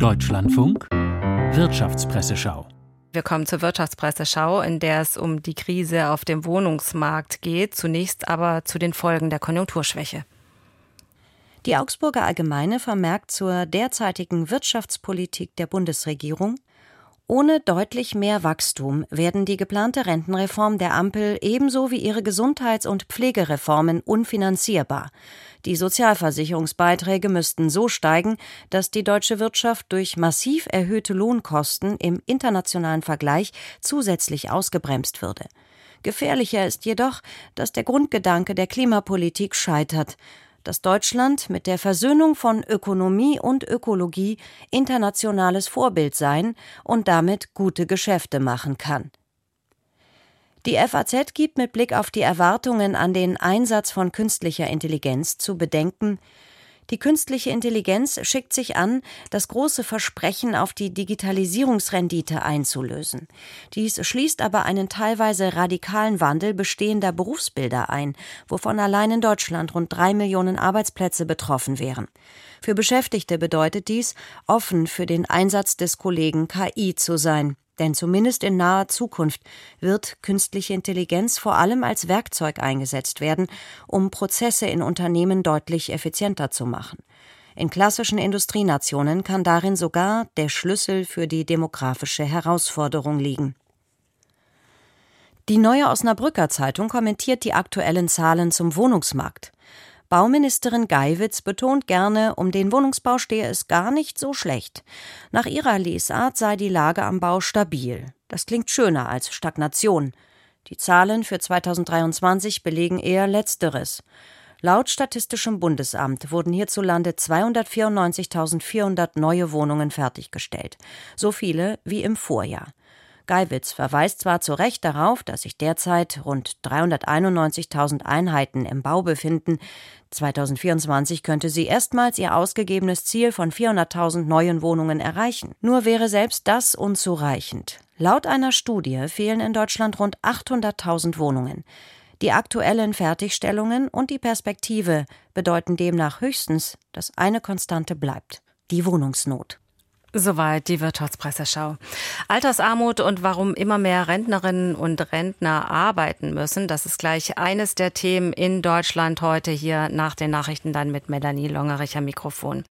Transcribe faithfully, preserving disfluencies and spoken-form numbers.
Deutschlandfunk Wirtschaftspresseschau. Wir kommen zur Wirtschaftspresseschau, in der es um die Krise auf dem Wohnungsmarkt geht. Zunächst aber zu den Folgen der Konjunkturschwäche. Die Augsburger Allgemeine vermerkt zur derzeitigen Wirtschaftspolitik der Bundesregierung: Ohne deutlich mehr Wachstum werden die geplante Rentenreform der Ampel ebenso wie ihre Gesundheits- und Pflegereformen unfinanzierbar. Die Sozialversicherungsbeiträge müssten so steigen, dass die deutsche Wirtschaft durch massiv erhöhte Lohnkosten im internationalen Vergleich zusätzlich ausgebremst würde. Gefährlicher ist jedoch, dass der Grundgedanke der Klimapolitik scheitert, dass Deutschland mit der Versöhnung von Ökonomie und Ökologie internationales Vorbild sein und damit gute Geschäfte machen kann. Die F A Z gibt mit Blick auf die Erwartungen an den Einsatz von künstlicher Intelligenz zu bedenken: Die künstliche Intelligenz schickt sich an, das große Versprechen auf die Digitalisierungsrendite einzulösen. Dies schließt aber einen teilweise radikalen Wandel bestehender Berufsbilder ein, wovon allein in Deutschland rund drei Millionen Arbeitsplätze betroffen wären. Für Beschäftigte bedeutet dies, offen für den Einsatz des Kollegen K I zu sein. Denn zumindest in naher Zukunft wird künstliche Intelligenz vor allem als Werkzeug eingesetzt werden, um Prozesse in Unternehmen deutlich effizienter zu machen. In klassischen Industrienationen kann darin sogar der Schlüssel für die demografische Herausforderung liegen. Die Neue Osnabrücker Zeitung kommentiert die aktuellen Zahlen zum Wohnungsmarkt. Bauministerin Geiwitz betont gerne, um den Wohnungsbau stehe es gar nicht so schlecht. Nach ihrer Lesart sei die Lage am Bau stabil. Das klingt schöner als Stagnation. Die Zahlen für zweitausenddreiundzwanzig belegen eher Letzteres. Laut Statistischem Bundesamt wurden hierzulande zweihundertvierundneunzigtausendvierhundert neue Wohnungen fertiggestellt. So viele wie im Vorjahr. Geiwitz verweist zwar zu Recht darauf, dass sich derzeit rund dreihunderteinundneunzigtausend Einheiten im Bau befinden. zweitausendvierundzwanzig könnte sie erstmals ihr ausgegebenes Ziel von vierhunderttausend neuen Wohnungen erreichen. Nur wäre selbst das unzureichend. Laut einer Studie fehlen in Deutschland rund achthunderttausend Wohnungen. Die aktuellen Fertigstellungen und die Perspektive bedeuten demnach höchstens, dass eine Konstante bleibt: die Wohnungsnot. Soweit die Wirtschaftspresseschau. Altersarmut und warum immer mehr Rentnerinnen und Rentner arbeiten müssen, das ist gleich eines der Themen in Deutschland heute, hier nach den Nachrichten dann mit Melanie Longerich am Mikrofon.